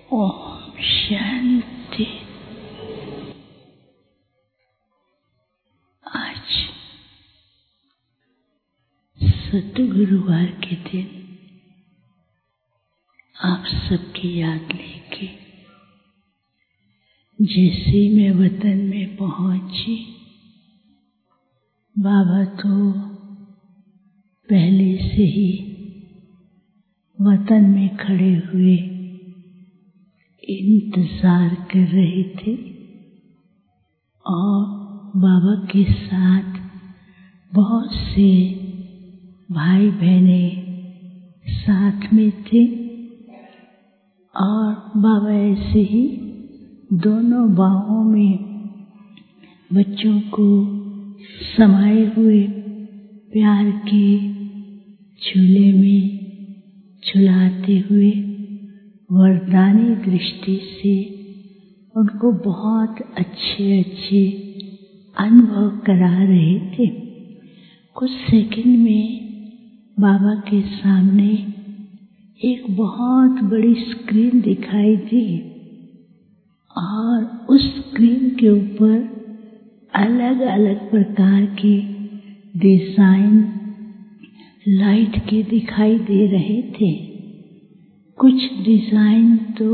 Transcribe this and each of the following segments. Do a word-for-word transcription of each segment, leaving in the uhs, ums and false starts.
ओम शांति। आज सतगुरुवार के दिन आप सबकी याद लेके जैसे मैं वतन में पहुंची, बाबा तो पहले से ही वतन में खड़े हुए इंतजार कर रहे थे और बाबा के साथ बहुत से भाई बहने साथ में थे और बाबा ऐसे ही दोनों बाहों में बच्चों को समाये हुए प्यार के झूले में झुलाते हुए वरदानी दृष्टि से उनको बहुत अच्छे अच्छे अनुभव करा रहे थे। कुछ सेकंड में बाबा के सामने एक बहुत बड़ी स्क्रीन दिखाई दी और उस स्क्रीन के ऊपर अलग अलग प्रकार के डिजाइन लाइट के दिखाई दे रहे थे। कुछ डिजाइन तो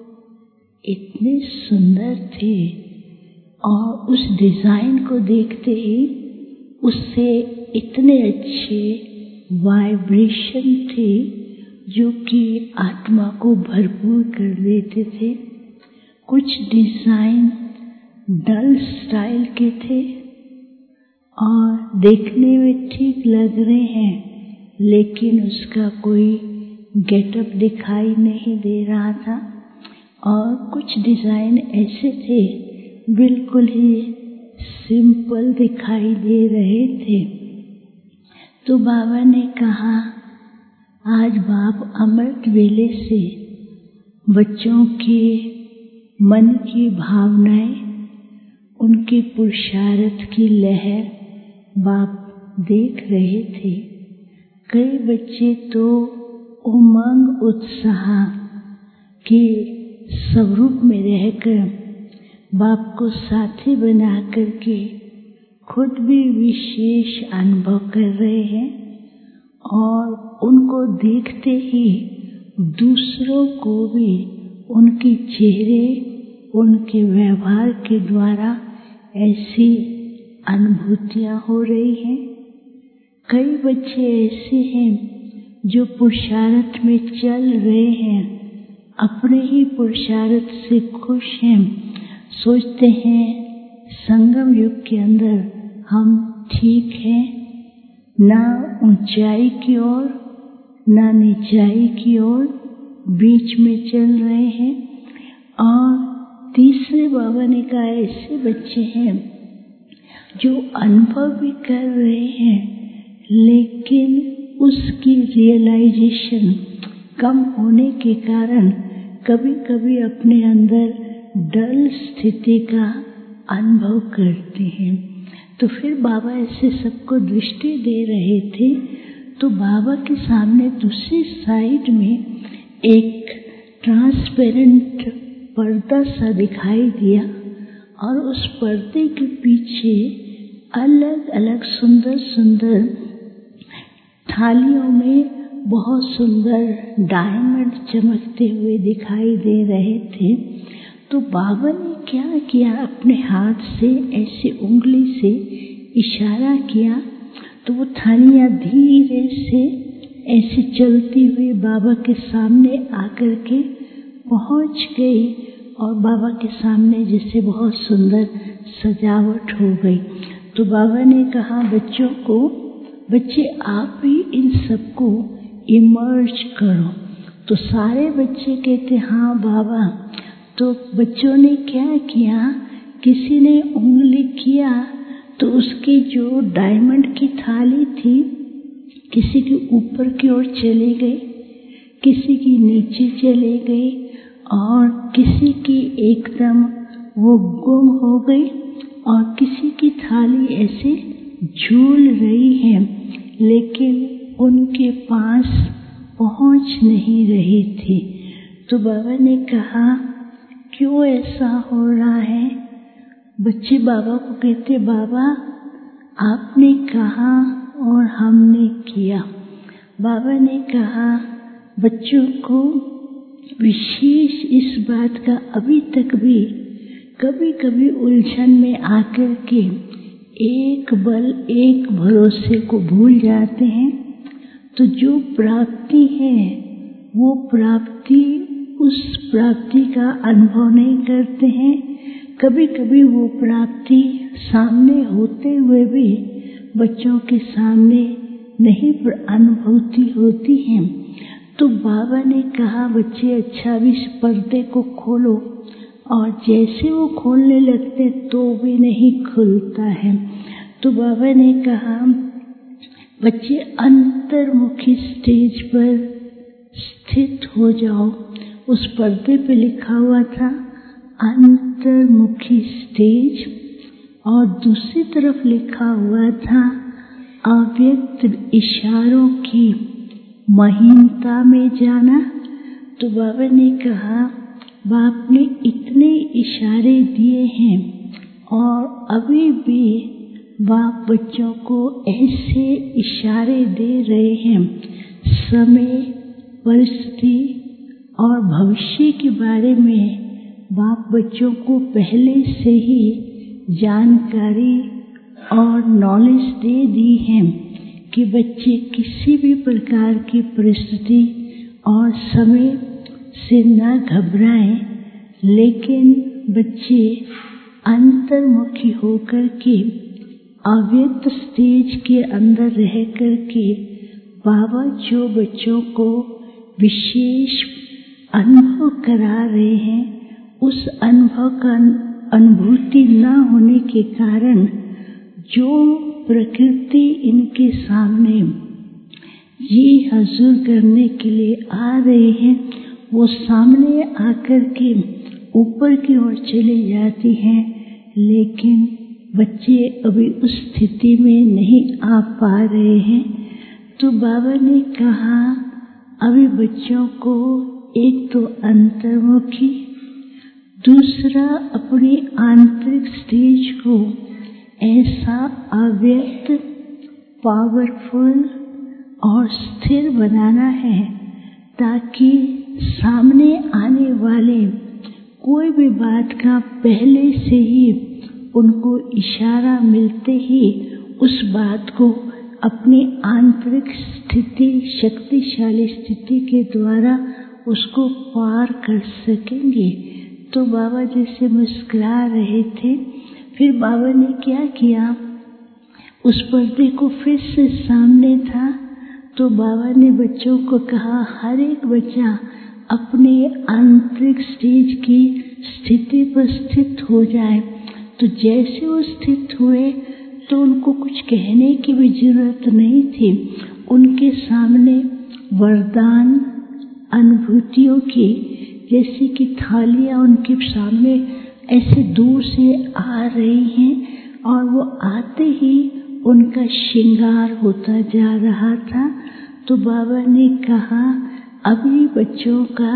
इतने सुंदर थे और उस डिजाइन को देखते ही उससे इतने अच्छे वाइब्रेशन थे जो कि आत्मा को भरपूर कर देते थे। कुछ डिजाइन डल स्टाइल के थे और देखने में ठीक लग रहे हैं, लेकिन उसका कोई गेटअप दिखाई नहीं दे रहा था। और कुछ डिजाइन ऐसे थे बिल्कुल ही सिंपल दिखाई दे रहे थे। तो बाबा ने कहा, आज बाप अमृत वेले से बच्चों के मन की भावनाएं, उनके पुरुषार्थ की लहर बाप देख रहे थे। कई बच्चे तो उमंग उत्साह के स्वरूप में रहकर बाप को साथी बना करके खुद भी विशेष अनुभव कर रहे हैं और उनको देखते ही दूसरों को भी उनके चेहरे, उनके व्यवहार के द्वारा ऐसी अनुभूतियां हो रही हैं। कई बच्चे ऐसे हैं जो पुरुषार्थ में चल रहे हैं, अपने ही पुरुषार्थ से खुश हैं, सोचते हैं संगम युग के अंदर हम ठीक हैं, ना ऊंचाई की ओर ना नीचाई की ओर, बीच में चल रहे हैं। और तीसरे बाबा ने कहा, ऐसे बच्चे हैं जो अनुभव भी कर रहे हैं लेकिन उसकी रियलाइजेशन कम होने के कारण कभी कभी अपने अंदर डल स्थिति का अनुभव करते हैं। तो फिर बाबा ऐसे सबको दृष्टि दे रहे थे। तो बाबा के सामने दूसरी साइड में एक ट्रांसपेरेंट पर्दा सा दिखाई दिया और उस पर्दे के पीछे अलग अलग सुंदर सुंदर थालियों में बहुत सुंदर डायमंड चमकते हुए दिखाई दे रहे थे। तो बाबा ने क्या किया, अपने हाथ से ऐसे उंगली से इशारा किया तो वो थालियां धीरे से ऐसे चलती हुई बाबा के सामने आकर के पहुंच गई और बाबा के सामने जैसे बहुत सुंदर सजावट हो गई। तो बाबा ने कहा बच्चों को, बच्चे आप भी इन सबको इमर्ज करो। तो सारे बच्चे कहते हाँ बाबा। तो बच्चों ने क्या किया, किसी ने उंगली किया तो उसकी जो डायमंड की थाली थी किसी के ऊपर की ओर चली गई, किसी की नीचे चली गई और किसी की एकदम वो गुम हो गई और किसी की थाली ऐसे झूल रही है लेकिन उनके पास पहुंच नहीं रही थी। तो बाबा ने कहा क्यों ऐसा हो रहा है? बच्चे बाबा को कहते बाबा आपने कहा और हमने किया। बाबा ने कहा बच्चों को विशेष इस बात का अभी तक भी कभी कभी उलझन में आकर के एक बल एक भरोसे को भूल जाते हैं। तो जो प्राप्ति है वो प्राप्ति उस प्राप्ति का अनुभव नहीं करते हैं। कभी कभी वो प्राप्ति सामने होते हुए भी बच्चों के सामने नहीं अनुभूति होती है। तो बाबा ने कहा बच्चे अच्छा भी इस पर्दे को खोलो, और जैसे वो खोलने लगते तो भी नहीं खुलता है। तो बाबा ने कहा बच्चे अंतर्मुखी स्टेज पर स्थित हो जाओ। उस पर्दे पे लिखा हुआ था अंतर्मुखी स्टेज, और दूसरी तरफ लिखा हुआ था अव्यक्त इशारों की महीनता में जाना। तो बाबा ने कहा बाप ने इतने इशारे दिए हैं और अभी भी बाप बच्चों को ऐसे इशारे दे रहे हैं। समय, परिस्थिति और भविष्य के बारे में बाप बच्चों को पहले से ही जानकारी और नॉलेज दे दी है कि बच्चे किसी भी प्रकार की परिस्थिति और समय से न घबराएं, लेकिन बच्चे अंतर्मुखी होकर के अव्यक्त स्टेज के अंदर रह कर के बाबा जो बच्चों को विशेष अनुभव करा रहे हैं, उस अनुभव का अनुभूति न होने के कारण जो प्रकृति इनके सामने ये हजूर करने के लिए आ रहे हैं, वो सामने आकर के ऊपर की ओर चली जाती हैं, लेकिन बच्चे अभी उस स्थिति में नहीं आ पा रहे हैं। तो बाबा ने कहा अभी बच्चों को एक तो अंतर्मुखी, दूसरा अपनी आंतरिक स्टेज को ऐसा अव्यक्त, पावरफुल और स्थिर बनाना है ताकि सामने आने वाले कोई भी बात का पहले से ही उनको इशारा मिलते ही उस बात को अपनी आंतरिक स्थिति, शक्तिशाली स्थिति के द्वारा उसको पार कर सकेंगे। तो बाबा जैसे मुस्कुरा रहे थे, फिर बाबा ने क्या किया, उस पर्दे को फिर से सामने था। तो बाबा ने बच्चों को कहा हर एक बच्चा अपने आंतरिक स्टेज की स्थिति पर स्थित हो जाए। तो जैसे वो स्थित हुए तो उनको कुछ कहने की भी जरूरत नहीं थी। उनके सामने वरदान अनुभूतियों की जैसे कि थालियां उनके सामने ऐसे दूर से आ रही हैं, और वो आते ही उनका श्रृंगार होता जा रहा था। तो बाबा ने कहा अभी बच्चों का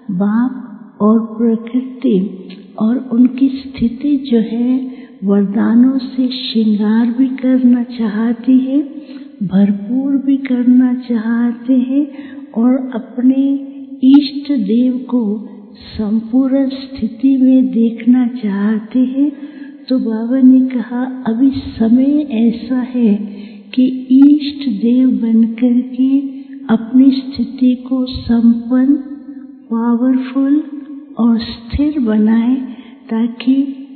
बाप और प्रकृति और उनकी स्थिति जो है वरदानों से श्रृंगार भी करना चाहती है, भरपूर भी करना चाहते हैं, और अपने इष्ट देव को संपूर्ण स्थिति में देखना चाहते हैं। तो बाबा ने कहा अभी समय ऐसा है कि इष्ट देव बनकर के अपनी स्थिति को संपन्न, पावरफुल और स्थिर बनाए, ताकि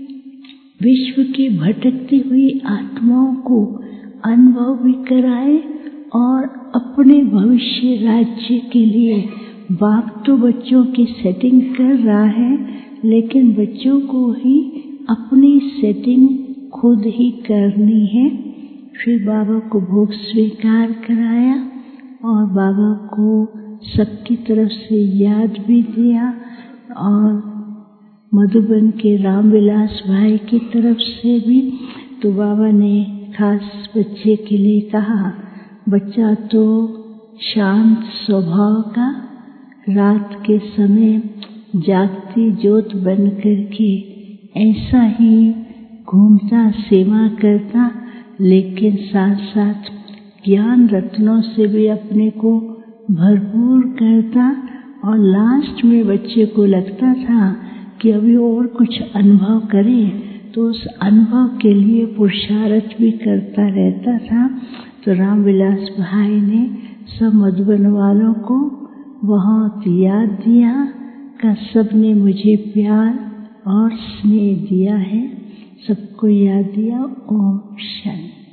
विश्व की भटकती हुई आत्माओं को अनुभव भी कराए और अपने भविष्य राज्य के लिए बाप तो बच्चों की सेटिंग कर रहा है, लेकिन बच्चों को ही अपनी सेटिंग खुद ही करनी है। फिर बाबा को भोग स्वीकार कराया और बाबा को सबकी तरफ से याद भी दिया, और मधुबन के रामविलास भाई की तरफ से भी। तो बाबा ने खास बच्चे के लिए कहा बच्चा तो शांत स्वभाव का, रात के समय जागती ज्योत बन करके ऐसा ही घूमता सेवा करता, लेकिन साथ साथ ज्ञान रत्नों से भी अपने को भरपूर करता। और लास्ट में बच्चे को लगता था कि अभी और कुछ अनुभव करें, तो उस अनुभव के लिए पुरुषार्थ भी करता रहता था। तो रामविलास भाई ने सब मधुबन वालों को बहुत याद दिया कि सबने मुझे प्यार और स्नेह दिया है, सबको याद दिया। ओम शांति।